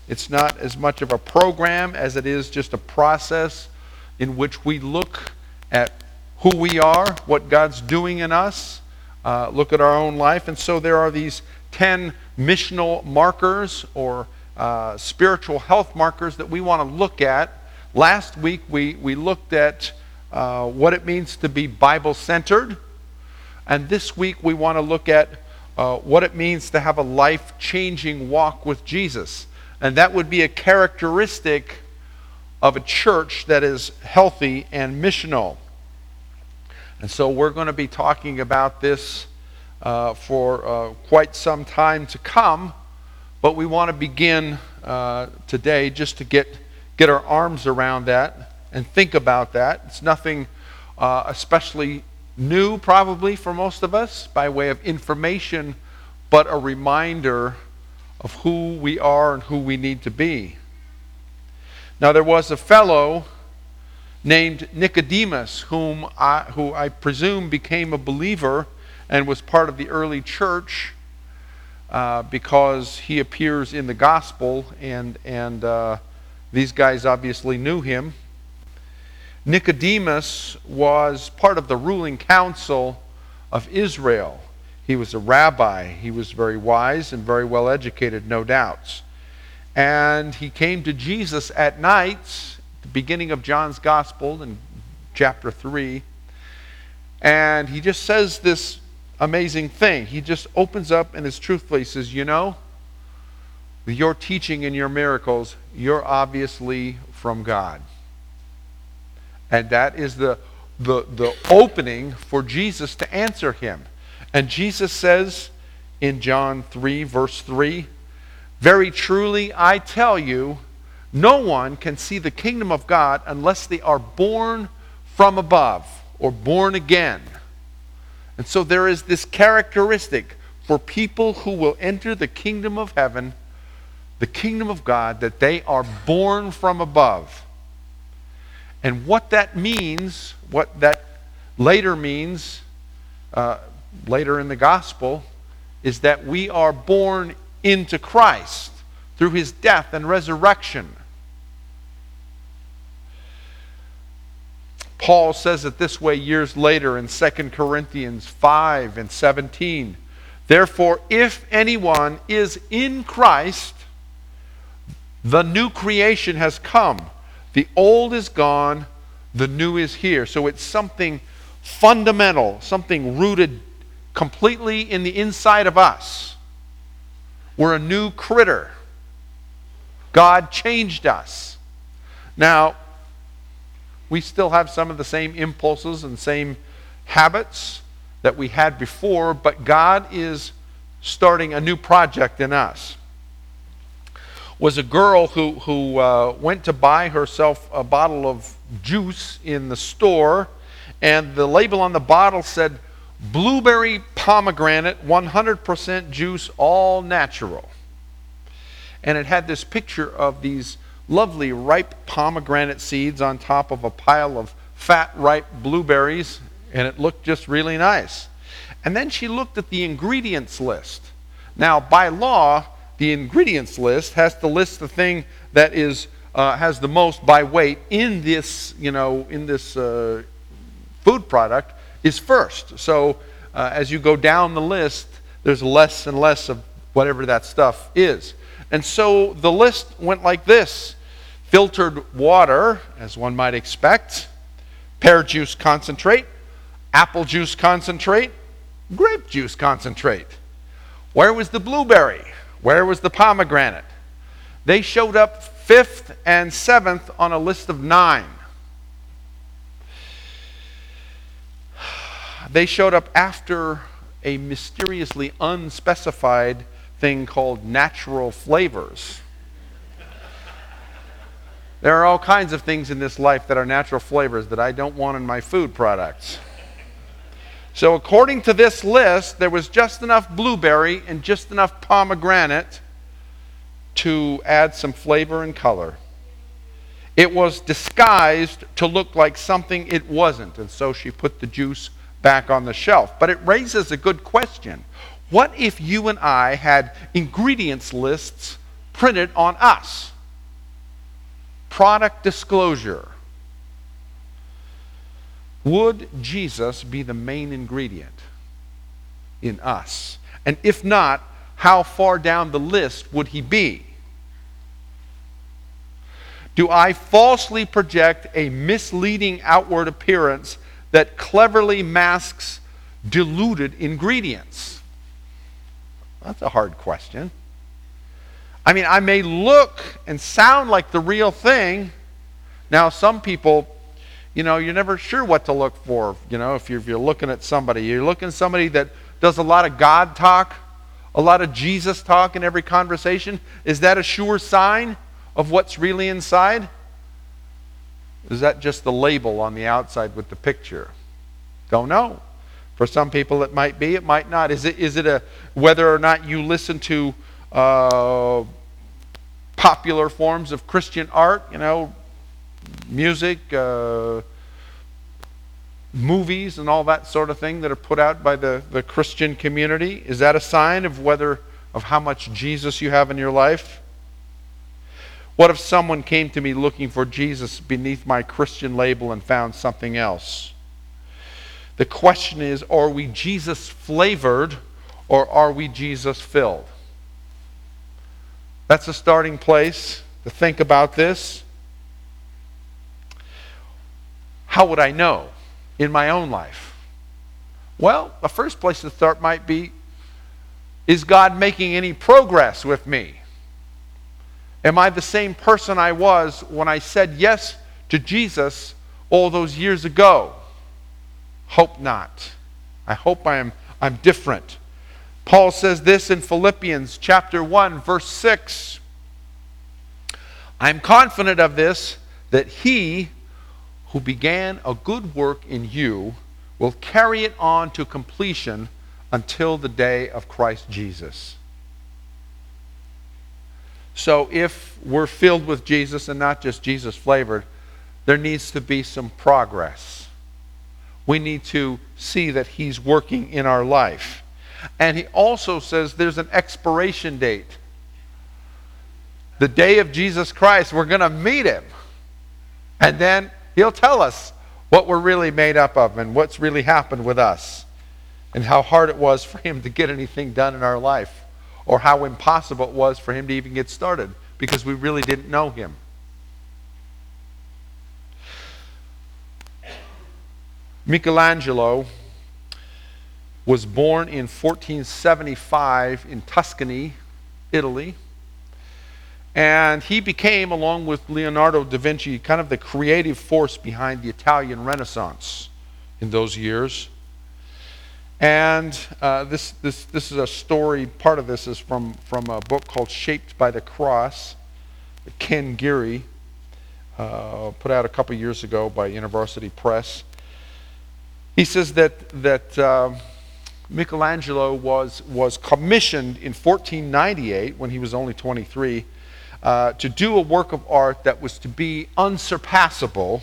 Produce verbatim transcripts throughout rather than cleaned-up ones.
It's not as much of a program as it is just a process in which we look at who we are, what God's doing in us, uh, look at our own life. And so there are these ten missional markers or uh, spiritual health markers that we want to look at. Last week we, we looked at uh, what it means to be Bible-centered. And this week we want to look at uh, what it means to have a life-changing walk with Jesus. And that would be a characteristic of a church that is healthy and missional. And so we're going to be talking about this uh, for uh, quite some time to come, but we want to begin uh, today just to get, get our arms around that and think about that. It's nothing uh, especially new probably for most of us by way of information, but a reminder of who we are and who we need to be. Now there was a fellow named Nicodemus, whom I, who I presume became a believer and was part of the early church uh, because he appears in the gospel, and, and uh, these guys obviously knew him. Nicodemus was part of the ruling council of Israel. He was a rabbi. He was very wise and very well educated, no doubts. And he came to Jesus at night, the beginning of John's Gospel in chapter three. And he just says this amazing thing. He just opens up and is truthful. He says, you know, with your teaching and your miracles, you're obviously from God. And that is the, the, the opening for Jesus to answer him. And Jesus says in John three, verse three, very truly I tell you, no one can see the kingdom of God unless they are born from above or born again. And so there is this characteristic for people who will enter the kingdom of heaven, the kingdom of God, that they are born from above. And what that means, what that later means, uh, later in the gospel, is that we are born into Christ through his death and resurrection. Paul says it this way years later in Second Corinthians five and seventeen. Therefore, if anyone is in Christ, the new creation has come. The old is gone, the new is here. So it's something fundamental, something rooted completely in the inside of us. We're a new critter. God changed us. Now, we still have some of the same impulses and same habits that we had before, but God is starting a new project in us. Was a girl who, who uh, went to buy herself a bottle of juice in the store, and the label on the bottle said, blueberry pomegranate, one hundred percent juice, all natural. And it had this picture of these lovely ripe pomegranate seeds on top of a pile of fat, ripe blueberries, and it looked just really nice. And then she looked at the ingredients list. Now, by law, the ingredients list has to list the thing that is uh, has the most by weight in this, you know, in this uh, food product is first. So uh, as you go down the list, there's less and less of whatever that stuff is. And so the list went like this: filtered water, as one might expect, pear juice concentrate, apple juice concentrate, grape juice concentrate. Where was the blueberry? Where was the pomegranate? They showed up fifth and seventh on a list of nine. They showed up after a mysteriously unspecified thing called natural flavors. There are all kinds of things in this life that are natural flavors that I don't want in my food products. So according to this list, there was just enough blueberry and just enough pomegranate to add some flavor and color. It was disguised to look like something it wasn't, and so she put the juice back on the shelf. But it raises a good question. What if you and I had ingredients lists printed on us. Product disclosure. Would Jesus be the main ingredient in us? And if not, how far down the list would he be? Do I falsely project a misleading outward appearance that cleverly masks diluted ingredients? That's a hard question. I mean, I may look and sound like the real thing. Now, some people, you know, you're never sure what to look for. You know, if you're, if you're looking at somebody, you're looking at somebody that does a lot of God talk, a lot of Jesus talk in every conversation. Is that a sure sign of what's really inside? Is that just the label on the outside with the picture? Don't know. For some people it might be, it might not. Is it, is it a, whether or not you listen to uh, popular forms of Christian art, you know, music, uh, movies and all that sort of thing that are put out by the, the Christian community? Is that a sign of whether, of how much Jesus you have in your life? What if someone came to me looking for Jesus beneath my Christian label and found something else? The question is, are we Jesus flavored or are we Jesus filled? That's a starting place to think about this. How would I know in my own life? Well, the first place to start might be, is God making any progress with me? Am I the same person I was when I said yes to Jesus all those years ago? Hope not. I hope I am I'm different. Paul says this in Philippians chapter one, verse six. I'm confident of this, that he who began a good work in you will carry it on to completion until the day of Christ Jesus. So if we're filled with Jesus and not just Jesus flavored, there needs to be some progress. We need to see that he's working in our life. And he also says there's an expiration date. The day of Jesus Christ, we're going to meet him. And then he'll tell us what we're really made up of and what's really happened with us. And how hard it was for him to get anything done in our life. Or how impossible it was for him to even get started because we really didn't know him. Michelangelo was born in fourteen seventy-five in Tuscany, Italy. And he became, along with Leonardo da Vinci, kind of the creative force behind the Italian Renaissance in those years. And uh, this, this, this is a story, part of this is from, from a book called Shaped by the Cross, that Ken Geary uh, put out a couple years ago by University Press. He says that, that uh, Michelangelo was, was commissioned in fourteen ninety-eight, when he was only twenty-three, uh, to do a work of art that was to be unsurpassable.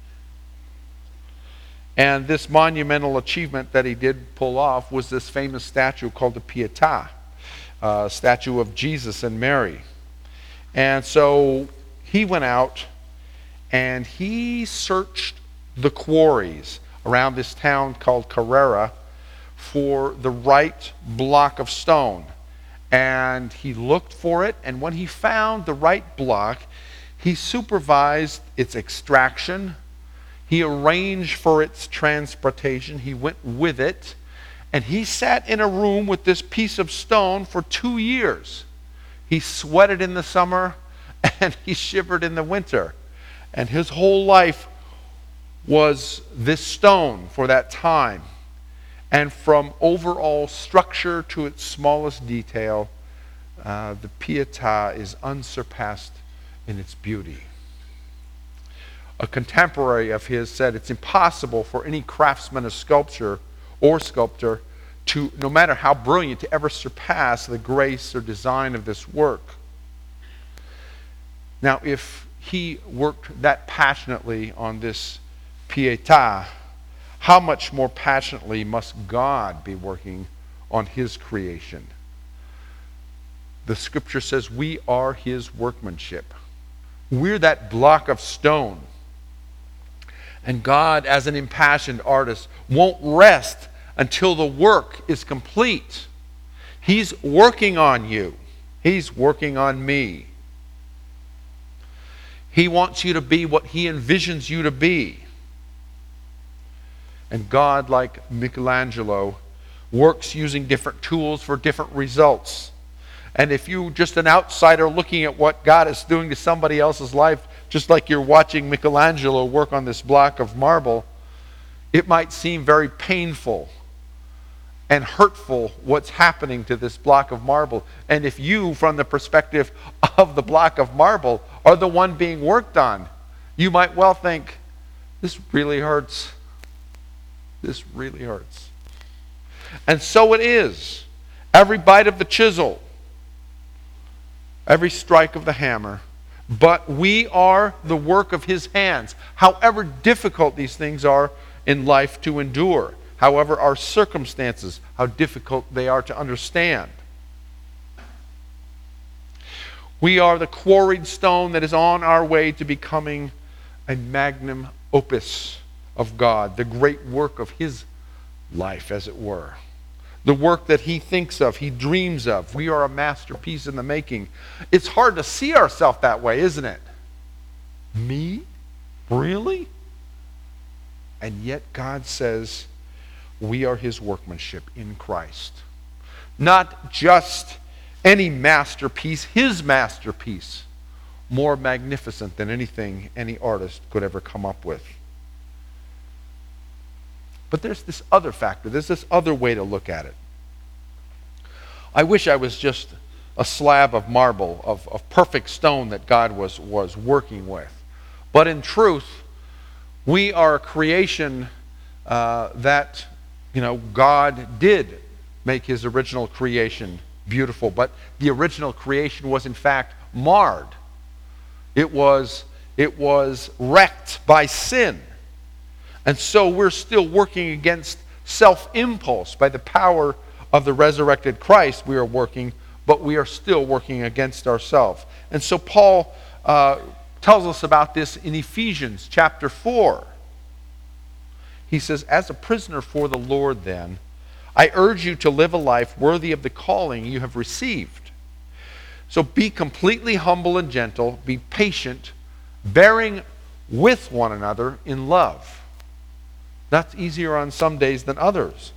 And this monumental achievement that he did pull off was this famous statue called the Pietà, a statue of Jesus and Mary. And so he went out and he searched the quarries around this town called Carrara for the right block of stone. And he looked for it, and when he found the right block, he supervised its extraction. He arranged for its transportation. He went with it. And he sat in a room with this piece of stone for two years. He sweated in the summer and he shivered in the winter. And his whole life was this stone for that time. And from overall structure to its smallest detail, uh, the Pietà is unsurpassed in its beauty. A contemporary of his said it's impossible for any craftsman of sculpture or sculptor to, no matter how brilliant, to ever surpass the grace or design of this work. Now, if he worked that passionately on this Pietà, how much more passionately must God be working on his creation? the scripture says we are his workmanship. We're that block of stone. And God, as an impassioned artist, won't rest until the work is complete. He's working on you. He's working on me. He wants you to be what he envisions you to be. And God, like Michelangelo, works using different tools for different results. And if you're just an outsider looking at what God is doing to somebody else's life, just like you're watching Michelangelo work on this block of marble, it might seem very painful and hurtful what's happening to this block of marble. And if you, from the perspective of the block of marble, are the one being worked on, you might well think, this really hurts. This really hurts. And so it is. Every bite of the chisel, every strike of the hammer, but we are the work of his hands. However difficult these things are in life to endure, however our circumstances, how difficult they are to understand. We are the quarried stone that is on our way to becoming a magnum opus of God, the great work of his life, as it were. The work that he thinks of, he dreams of. We are a masterpiece in the making. It's hard to see ourselves that way, isn't it? Me? Really? And yet God says we are his workmanship in Christ. Not just any masterpiece, his masterpiece, more magnificent than anything any artist could ever come up with. But there's this other factor. There's this other way to look at it. I wish I was just a slab of marble, of, of perfect stone that God was, was working with. But in truth, we are a creation uh, that, you know, God did make his original creation beautiful. But the original creation was in fact marred. It was, it was wrecked by sin. And so we're still working against self-impulse. By the power of the resurrected Christ we are working, but we are still working against ourselves. And so Paul uh, tells us about this in Ephesians chapter four. He says, as a prisoner for the Lord then, I urge you to live a life worthy of the calling you have received. So be completely humble and gentle, be patient, bearing with one another in love. That's easier on some days than others.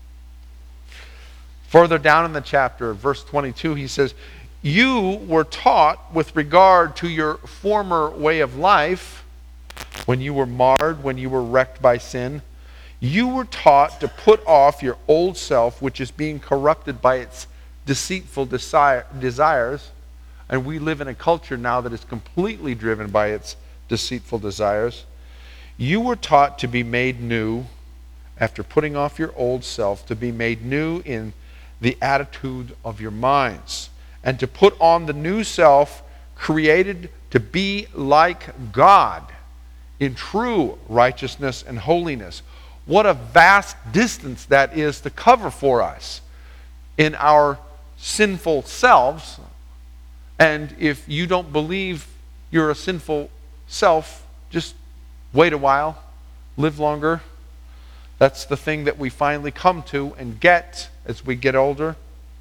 Further down in the chapter, verse twenty-two, he says, you were taught with regard to your former way of life, when you were marred, when you were wrecked by sin, you were taught to put off your old self, which is being corrupted by its deceitful desire, desires. And we live in a culture now that is completely driven by its deceitful desires. You were taught to be made new, after putting off your old self, to be made new in the attitude of your minds, and to put on the new self, created to be like God in true righteousness and holiness. What a vast distance that is to cover for us in our sinful selves. And if you don't believe you're a sinful self, just wait a while, live longer. That's the thing that we finally come to and get as we get older.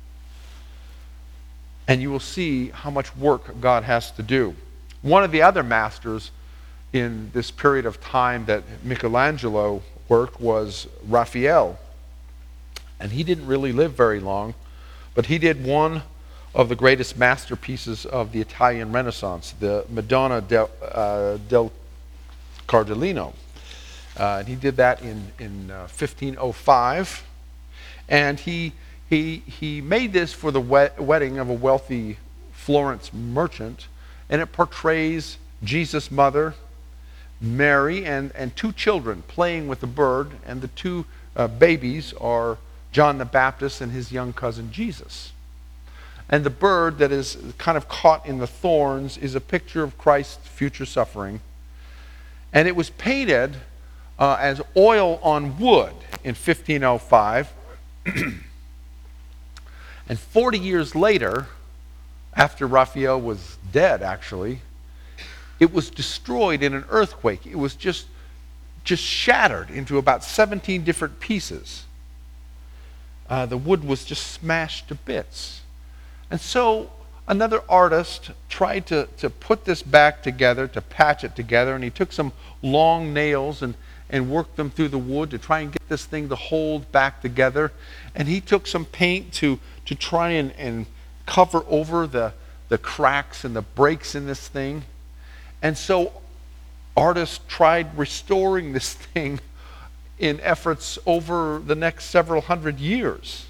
And you will see how much work God has to do. One of the other masters in this period of time that Michelangelo worked was Raphael. And he didn't really live very long, but he did one of the greatest masterpieces of the Italian Renaissance, the Madonna del, uh, del Cardellino. Uh, and he did that in, in uh, fifteen oh five. And he, he, he made this for the we- wedding of a wealthy Florence merchant. And it portrays Jesus' mother, Mary, and, and two children playing with a bird. And the two uh, babies are John the Baptist and his young cousin Jesus. And the bird that is kind of caught in the thorns is a picture of Christ's future suffering. And it was painted uh, as oil on wood in fifteen oh five. And forty years later, after Raphael was dead, actually, it was destroyed in an earthquake. It was just, just shattered into about seventeen different pieces. Uh, the wood was just smashed to bits. And so another artist tried to, to put this back together, to patch it together, and he took some long nails and, and worked them through the wood to try and get this thing to hold back together. And he took some paint to, to try and, and cover over the, the cracks and the breaks in this thing. And so artists tried restoring this thing in efforts over the next several hundred years.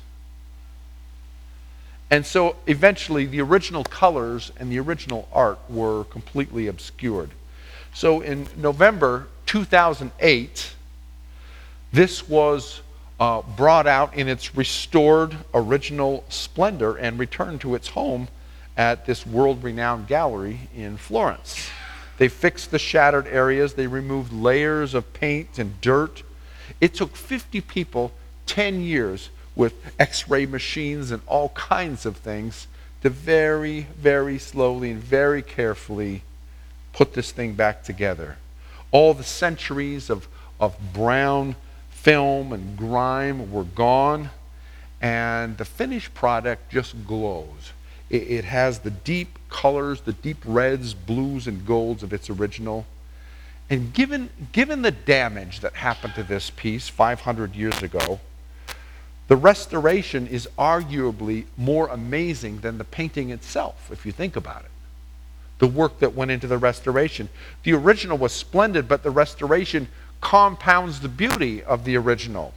And so eventually the original colors and the original art were completely obscured. So in November two thousand eight, this was uh, brought out in its restored original splendor and returned to its home at this world-renowned gallery in Florence. They fixed the shattered areas. They removed layers of paint and dirt. It took fifty people ten years with x-ray machines and all kinds of things to very, very slowly and very carefully put this thing back together. All the centuries of, of brown film and grime were gone, and the finished product just glows. It, it has the deep colors, the deep reds, blues, and golds of its original. And given, given the damage that happened to this piece five hundred years ago, the restoration is arguably more amazing than the painting itself, if you think about it. The work that went into the restoration. The original was splendid, but the restoration compounds the beauty of the original.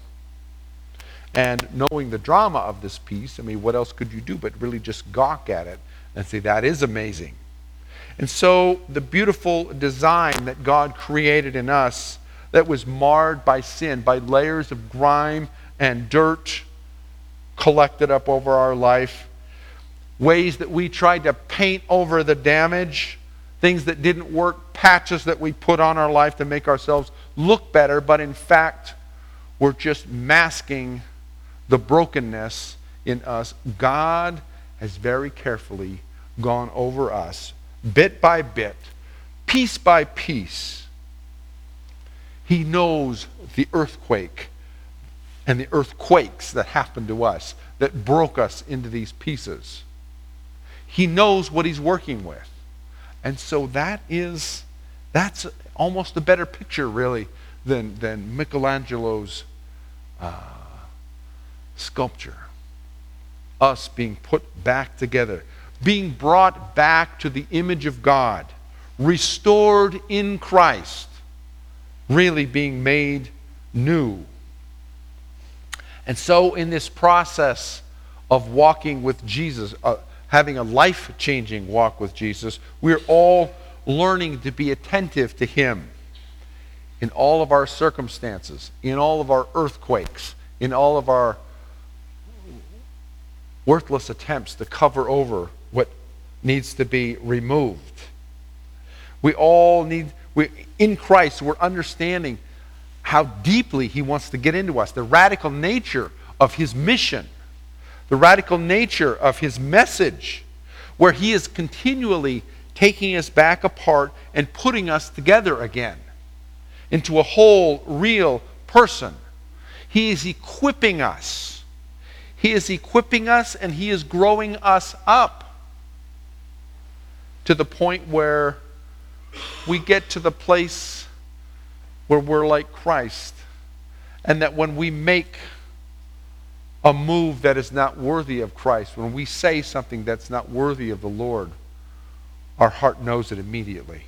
And knowing the drama of this piece, I mean, what else could you do but really just gawk at it and say, that is amazing. And so the beautiful design that God created in us that was marred by sin, by layers of grime and dirt collected up over our life, ways that we tried to paint over the damage, things that didn't work, patches that we put on our life to make ourselves look better, but in fact, we're just masking the brokenness in us. God has very carefully gone over us, bit by bit, piece by piece. He knows the earthquake and the earthquakes that happened to us, that broke us into these pieces. He knows what he's working with. And so that is, that's almost a better picture, really, than, than Michelangelo's uh, sculpture. Us being put back together, being brought back to the image of God, restored in Christ, really being made new. And so in this process of walking with Jesus, uh, having a life-changing walk with Jesus, we're all learning to be attentive to him in all of our circumstances, in all of our earthquakes, in all of our worthless attempts to cover over what needs to be removed. We all need, we, in Christ, we're understanding how deeply he wants to get into us, the radical nature of his mission, the radical nature of his message, where he is continually taking us back apart and putting us together again into a whole, real person. He is equipping us. He is equipping us and he is growing us up to the point where we get to the place where we're like Christ, and that when we make a move that is not worthy of Christ, when we say something that's not worthy of the Lord, our heart knows it immediately.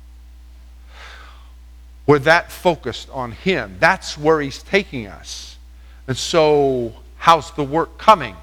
We're that focused on him. That's where he's taking us. And so, how's the work coming?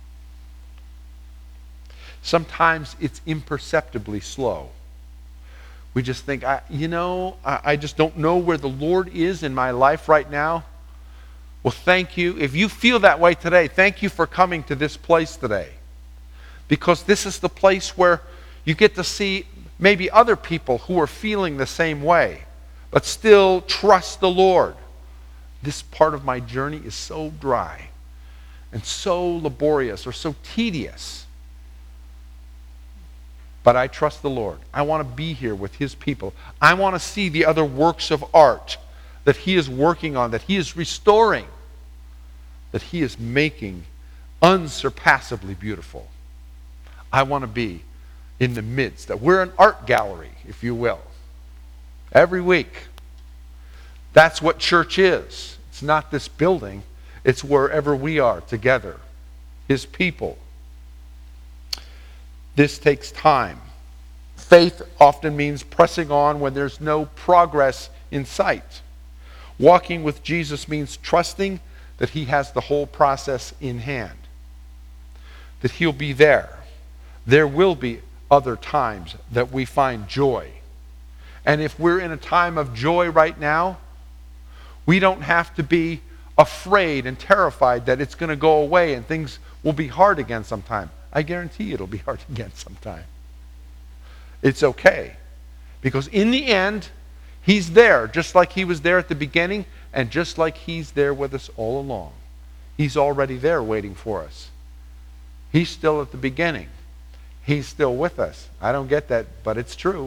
Sometimes it's imperceptibly slow. We just think, I, you know, I, I just don't know where the Lord is in my life right now. Well, thank you. If you feel that way today, thank you for coming to this place today. Because this is the place where you get to see maybe other people who are feeling the same way, but still trust the Lord. This part of my journey is so dry and so laborious or so tedious. but I trust the Lord. I want to be here with his people. I want to see the other works of art that he is working on, that he is restoring, that he is making unsurpassably beautiful. I want to be in the midst. That we're an art gallery, if you will. Every week. That's what church is. It's not this building. It's wherever we are together. His people. This takes time. Faith often means pressing on when there's no progress in sight. Walking with Jesus means trusting that he has the whole process in hand. That he'll be there. There will be other times that we find joy. And if we're in a time of joy right now, we don't have to be afraid and terrified that it's going to go away and things will be hard again sometime. I guarantee it'll be hard again sometime. It's okay. Because in the end, he's there, just like he was there at the beginning, and just like he's there with us all along. He's already there waiting for us. He's still at the beginning. He's still with us. I don't get that, but it's true.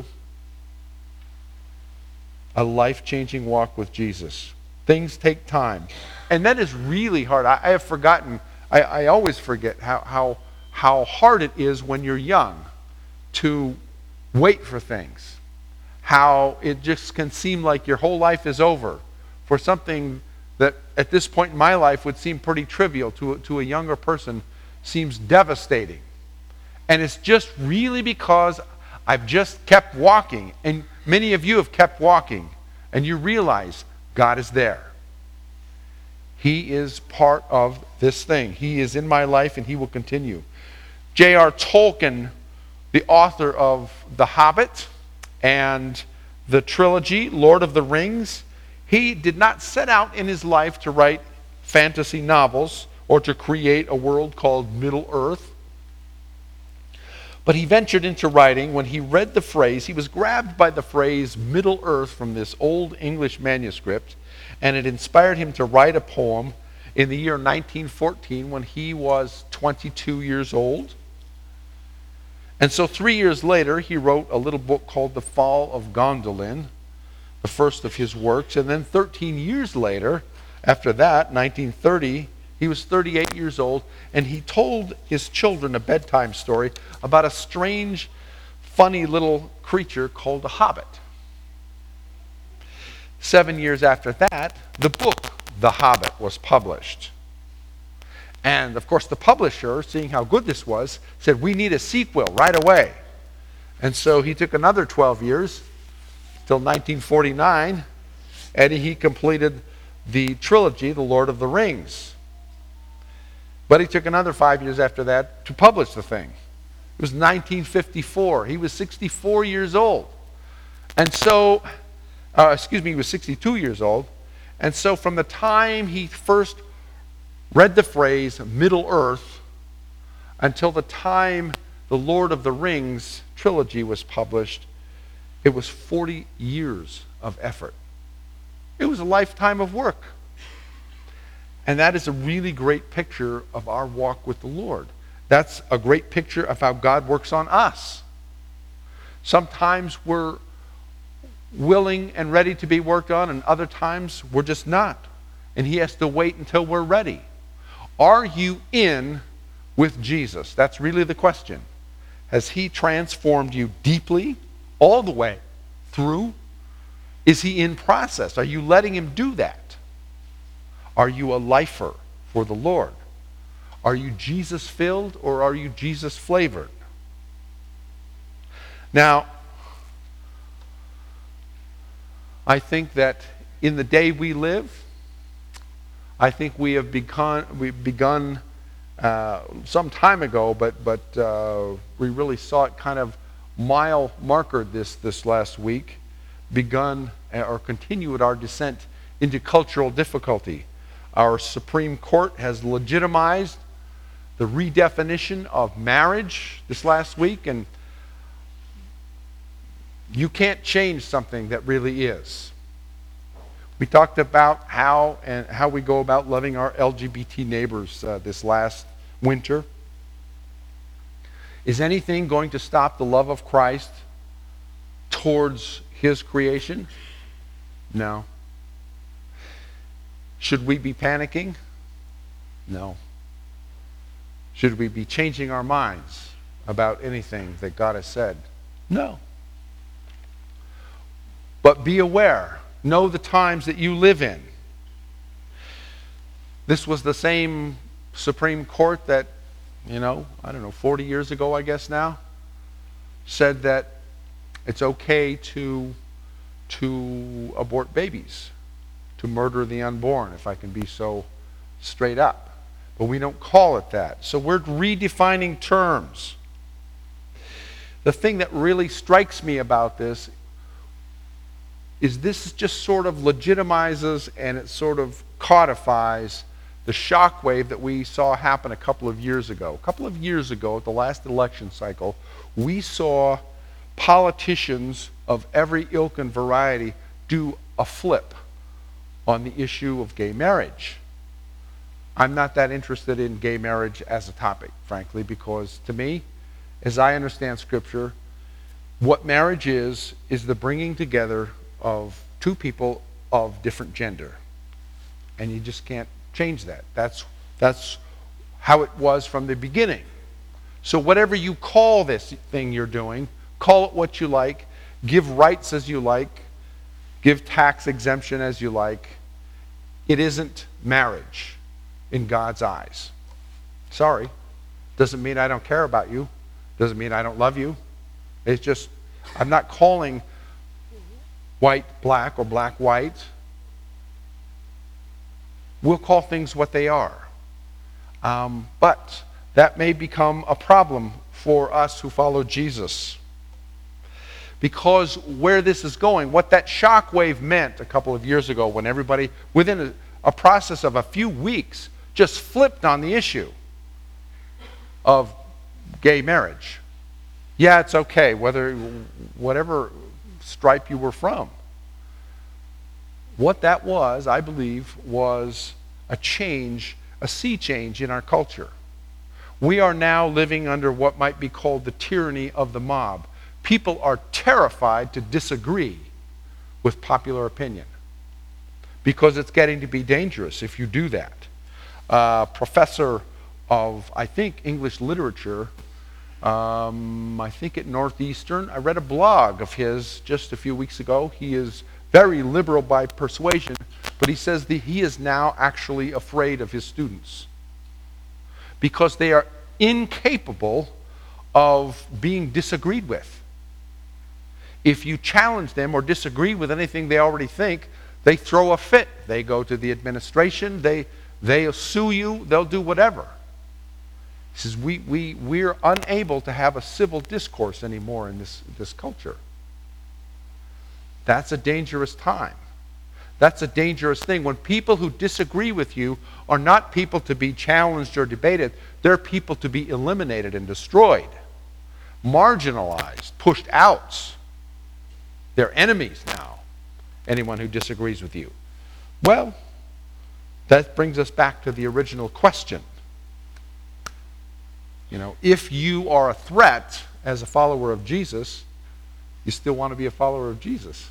A life-changing walk with Jesus. Things take time. And that is really hard. I, I have forgotten, I, I always forget how, how, how hard it is when you're young to wait for things. How it just can seem like your whole life is over for something that at this point in my life would seem pretty trivial to, to a younger person, seems devastating. And it's just really because I've just kept walking. And many of you have kept walking. And you realize God is there. He is part of this thing. He is in my life and he will continue. J R Tolkien, the author of The Hobbit and the trilogy, Lord of the Rings, he did not set out in his life to write fantasy novels or to create a world called Middle-earth. But he ventured into writing when he read the phrase, he was grabbed by the phrase Middle-earth from this old English manuscript, and it inspired him to write a poem in the year nineteen fourteen when he was twenty-two years old. And so three years later, he wrote a little book called The Fall of Gondolin, the first of his works. And then thirteen years later, after that, nineteen thirty, he was thirty-eight years old, and he told his children a bedtime story about a strange, funny little creature called a hobbit. Seven years after that, the book, The Hobbit, was published. And, of course, the publisher, seeing how good this was, said, we need a sequel right away. And so he took another twelve years, till nineteen forty-nine, and he completed the trilogy, The Lord of the Rings. But he took another five years after that to publish the thing. It was nineteen fifty-four. He was sixty-four years old. And so, uh, excuse me, he was sixty-two years old. And so from the time he first read the phrase Middle-earth until the time the Lord of the Rings trilogy was published, it was forty years of effort. It was a lifetime of work. And that is a really great picture of our walk with the Lord. That's a great picture of how God works on us. Sometimes we're willing and ready to be worked on, and other times we're just not. And he has to wait until we're ready. Are you in with Jesus? That's really the question. Has he transformed you deeply, all the way through? Is he in process? Are you letting him do that? Are you a lifer for the Lord? Are you Jesus-filled or are you Jesus-flavored? Now, I think that in the day we live, I think we have begun, we've begun uh, some time ago, but, but uh, we really saw it kind of mile markered this, this last week, begun or continued our descent into cultural difficulty. Our Supreme Court has legitimized the redefinition of marriage this last week, and you can't change something that really is. We talked about how and how we go about loving our L G B T neighbors uh, this last winter. Is anything going to stop the love of Christ towards his creation? No. Should we be panicking? No. Should we be changing our minds about anything that God has said? No. But be aware. Know the times that you live in. This was the same Supreme Court that, you know, I don't know, forty years ago, I guess now, said that it's okay to, to abort babies, to murder the unborn, if I can be so straight up. But we don't call it that. So we're redefining terms. The thing that really strikes me about this is this just sort of legitimizes and it sort of codifies the shockwave that we saw happen a couple of years ago. A couple of years ago, at the last election cycle, we saw politicians of every ilk and variety do a flip on the issue of gay marriage. I'm not that interested in gay marriage as a topic, frankly, because to me, as I understand Scripture, what marriage is, is the bringing together of two people of different gender. And you just can't change that. That's, that's how it was from the beginning. So whatever you call this thing you're doing, call it what you like, give rights as you like, give tax exemption as you like. It isn't marriage in God's eyes. Sorry. Doesn't mean I don't care about you. Doesn't mean I don't love you. It's just, I'm not calling white black or black white. We'll call things what they are. Um, but that may become a problem for us who follow Jesus. Because where this is going, what that shockwave meant a couple of years ago when everybody, within a, a process of a few weeks, just flipped on the issue of gay marriage. Yeah, it's okay, whether whatever stripe you were from. What that was, I believe, was a change, a sea change in our culture. We are now living under what might be called the tyranny of the mob. People are terrified to disagree with popular opinion because it's getting to be dangerous if you do that. Uh, professor of, I think, English literature, um, I think at Northeastern, I read a blog of his just a few weeks ago. He is very liberal by persuasion, but he says that he is now actually afraid of his students because they are incapable of being disagreed with. If you challenge them or disagree with anything they already think, they throw a fit. They go to the administration, they, they'll sue you, they'll do whatever. He says, we, we, we're unable to have a civil discourse anymore in this, this culture. That's a dangerous time. That's a dangerous thing. When people who disagree with you are not people to be challenged or debated, they're people to be eliminated and destroyed, marginalized, pushed out. They're enemies now, anyone who disagrees with you. Well, that brings us back to the original question. You know, if you are a threat as a follower of Jesus, you still want to be a follower of Jesus?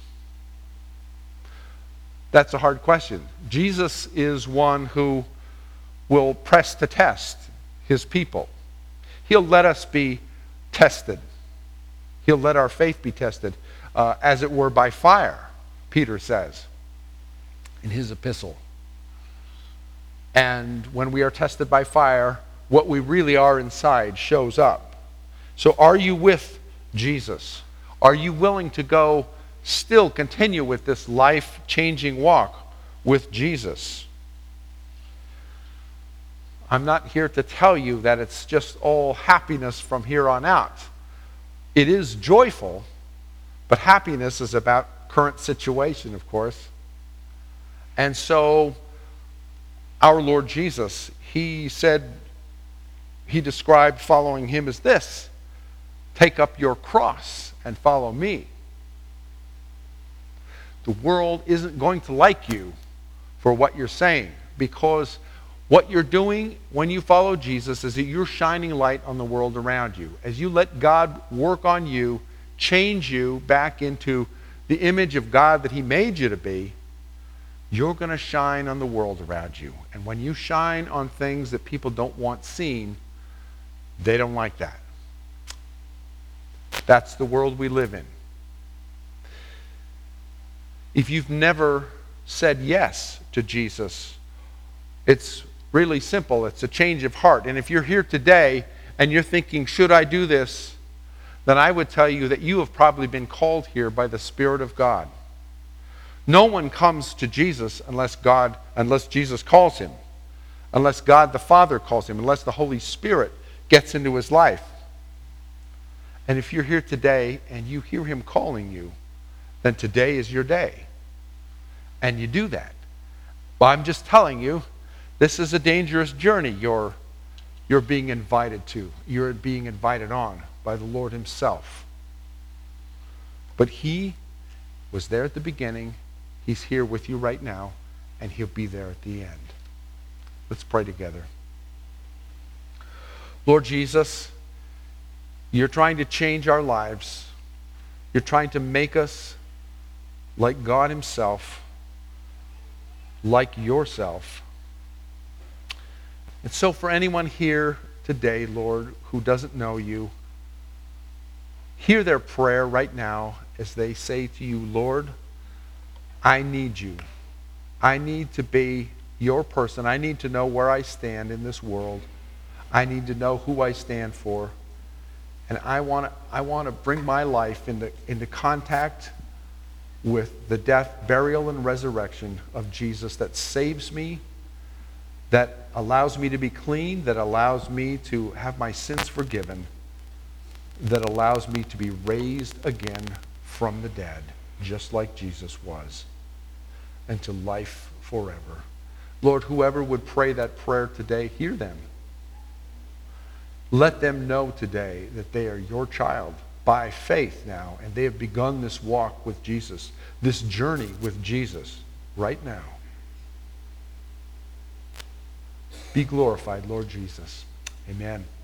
That's a hard question. Jesus is one who will press to test his people. He'll let us be tested. He'll let our faith be tested, uh, as it were by fire, Peter says in his epistle. And when we are tested by fire, what we really are inside shows up. So are you with Jesus? Are you willing to go still continue with this life-changing walk with Jesus? I'm not here to tell you that it's just all happiness from here on out. It is joyful, but happiness is about current situation, of course. And so our Lord Jesus, he said, he described following him as this: take up your cross and follow me. The world isn't going to like you for what you're saying, because What you're doing when you follow Jesus is that you're shining light on the world around you. As you let God work on you, change you back into the image of God that he made you to be, you're going to shine on the world around you. And when you shine on things that people don't want seen, they don't like that. That's the world we live in. If you've never said yes to Jesus, it's really simple. It's a change of heart. And if you're here today and you're thinking, should I do this? Then I would tell you that you have probably been called here by the Spirit of God. No one comes to Jesus unless God, unless Jesus calls him, unless God the Father calls him, unless the Holy Spirit gets into his life. And if you're here today and you hear him calling you, then today is your day. And you do that. Well, I'm just telling you, this is a dangerous journey you're, you're being invited to. You're being invited on by the Lord himself. But he was there at the beginning. He's here with you right now, and he'll be there at the end. Let's pray together. Lord Jesus, you're trying to change our lives. You're trying to make us like God himself, like yourself. And so for anyone here today, Lord, who doesn't know you, hear their prayer right now as they say to you, Lord, I need you. I need to be your person. I need to know where I stand in this world. I need to know who I stand for. And I want to I want to bring my life into, into contact with the death, burial, and resurrection of Jesus that saves me, that allows me to be clean, that allows me to have my sins forgiven, that allows me to be raised again from the dead, just like Jesus was, and to life forever. Lord, whoever would pray that prayer today, hear them. Let them know today that they are your child by faith now, and they have begun this walk with Jesus, this journey with Jesus right now. Be glorified, Lord Jesus. Amen.